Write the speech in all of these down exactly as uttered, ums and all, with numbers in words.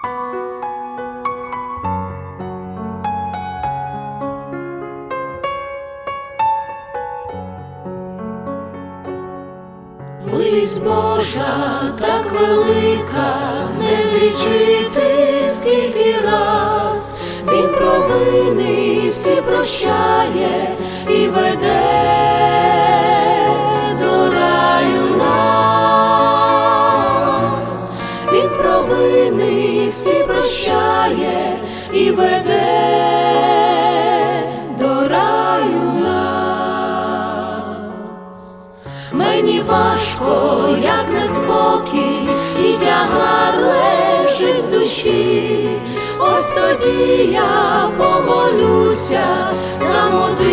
Милість Божа так велика, не злічити скільки раз. Він провини всі прощає і веде до раю нас. Він провини всі прощає і веде до раю нас. Мені важко, як неспокій, і тягар лежить в душі. Ось тоді я помолюся сам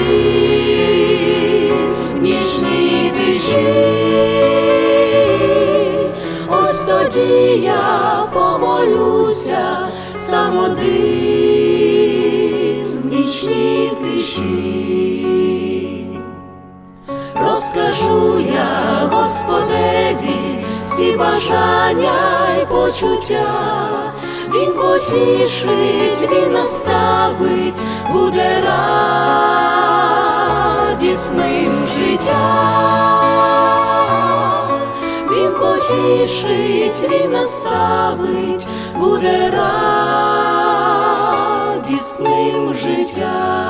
один в нічній тиші. Ось тоді я помолюся сам один в нічній тиші. Розкажу я Господеві всі бажання й почуття. Він потішить, Він наставить, буде радісним життя. Він потішить, Він наставить, буде радісним життя.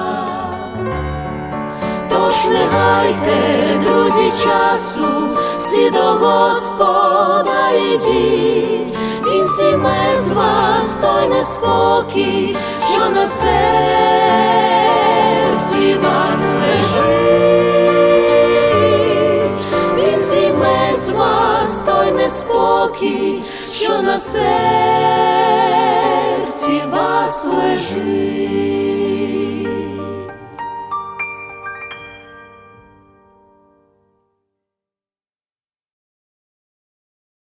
Тож не гайте, друзі, часу, всі до Господа ідіть. Він зніме з вас той неспокій, що на серці вас лежить. Він зніме з вас той неспокій, що на серці вас лежить.